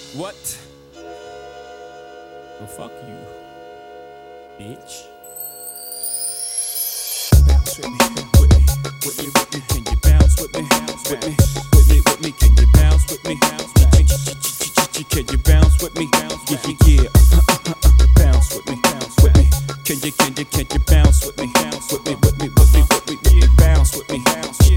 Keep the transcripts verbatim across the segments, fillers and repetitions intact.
What? Well, fuck you, bitch. Bounce with me, with me, with me, with me. Can you bounce with me? With me, with me, with me. Can you bounce with me? Can you bounce with me? Yeah, yeah, yeah. Bounce with me, bounce with me. Can you, can you, can you bounce with me? With me, with me, with me, with me, with me. Bounce with me,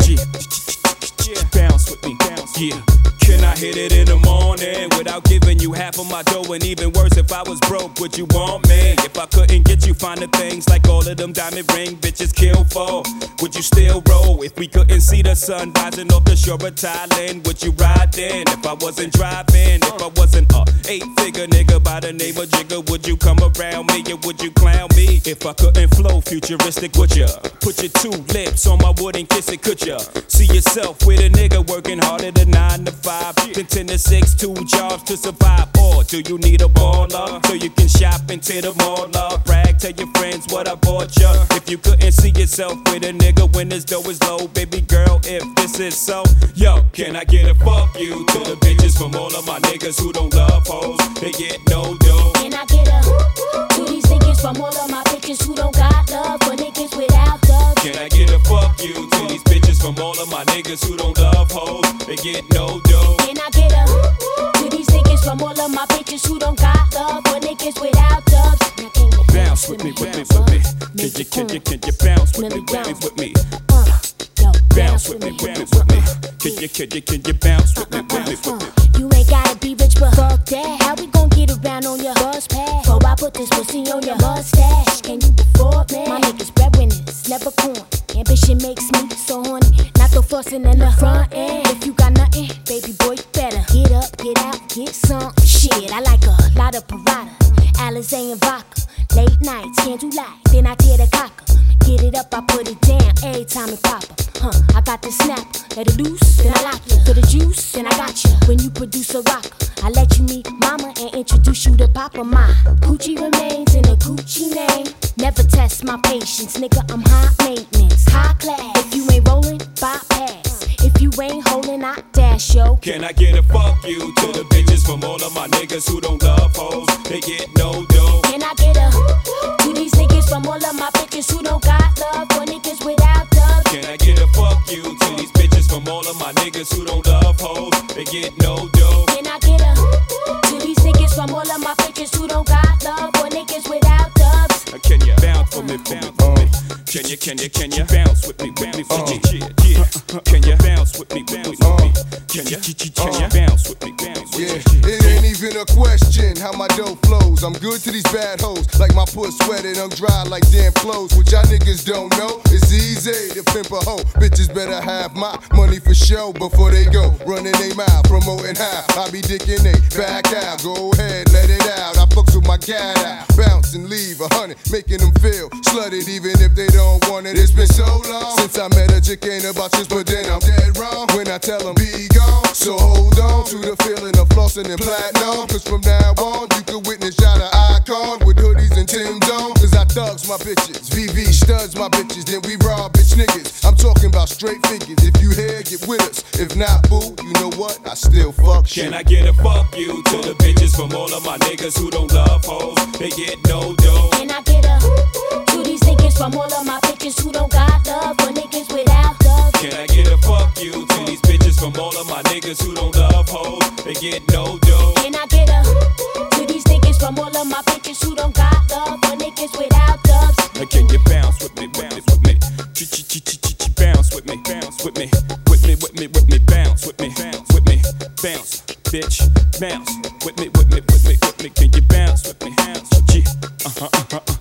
yeah. Bounce with me, yeah. Can I hit it in the morning without giving you half of my dough? And even worse, if I was broke, would you want me? If I couldn't get you finer things like all of them diamond ring bitches kill for, would you still roll? If we couldn't see the sun rising off the shore of Thailand, would you ride then? If I wasn't driving, if I wasn't a eight-figure nigga by the name of Jigga, would you come around me or would you clown me? If I couldn't flow futuristic, would ya? Put your two lips on my wood and kiss it, could ya? See yourself with a nigga working harder than nine to five. Then ten to six, two jobs to survive. Or do you need a baller so you can shop into the mall? Brag, tell your friends what I bought ya. If you couldn't see yourself with a nigga when this dough is low, baby girl, if this is so, yo, can I get a fuck you to the bitches from all of my niggas who don't love hoes? They get no dough. Can I get a to these niggas from all of my bitches who don't got love for niggas without dubs? Can I get a fuck you to these bitches from all of my niggas who don't love hoes? They get no dough. Can I get a to these niggas from all of my bitches who don't got love for niggas without dubs? Now can you bounce with me, with me, with me? Can you, can you, can you bounce with me, with me, with me? Bounce with me, with me, with me. Can you, can you, can you bounce with me, with me, with me? You ain't gotta be rich, but fuck that. How we gon' get around on your bus pass? Before I put this pussy on your mustache, can you afford me? My niggas breadwinners, never corn. Ambition makes me so horny. Not the fussing in the front end. If you got nothing, baby boy, you better get up, get out, get some shit. I like a lot of Parada, Alizé and vodka. Late nights, candlelight, then I tear the cocker. Get it up, I put it down every time it pop up. Huh, I got the snap, let it loose, then I lock you. For the juice, then I got you. When you produce a rocker, I let you meet mama and introduce you to papa. My Gucci remains in a Gucci name. Never test my patience, nigga, I'm high maintenance, high class. If you ain't rolling, bypass. If you ain't holding, I dash, yo. Can I get a fuck you to the bitches from all of my niggas who don't love hoes? They get no dough. Can I get a to these niggas from all of my bitches who don't got love for niggas without dubs? Can I get a fuck you to these bitches from all of my niggas who don't love hoes? They get no dough. Can I get a to these niggas from all of my bitches who don't got love for niggas without dubs? Can you bounce for me, bounce for me? Can you, can you, can you bounce with me, with me, with me? Yeah, yeah. Can you bounce with me, with me, with me? Can you, can you bounce with me, bounce with me? Yeah, it ain't even a question how my dough flows. I'm good to these bad hoes, like my puss sweated, I'm dry like damn clothes. What y'all niggas don't know, it's easy to pimp a hoe. Bitches better have my money for show before they go running they mouth, promoting how I be dicking they back out. Go ahead, let it out. I fucks with my cat out, bounce and leave a hundred, making them feel slutted even if they don't want it. It's been so long since I met a chick, ain't about this, but then I'm dead wrong when I tell them be gone. So hold on to the feeling of flossing and platinum, cause from now on you can witness y'all an icon with hoodies and Tim's on. Cause I thugs my bitches, V V studs my bitches, then we rob bitch niggas. I'm talking about straight figures. If you here, get with us. If not, boo, you know what? I still fuck shit. Can I get a fuck you to the bitches from all of my niggas who don't love hoes? They get no dough. Can I get a to these niggas from all of my bitches who don't got love for niggas without dubs? Can I get a fuck you to these bitches from all of my niggas who don't love hoes? They get no dough. Can I get a to these niggas from all of my bitches who don't got love for niggas without dubs? Can you bounce with me, bounce with me? Ch-ch-ch-ch-ch bounce with me, bounce with me, with me, with me, with me, bounce with me, bounce with me, bounce, bitch, bounce with me, with me, with me, with me. Can you bounce with me? Bounce, uh-huh, uh-huh, uh-huh.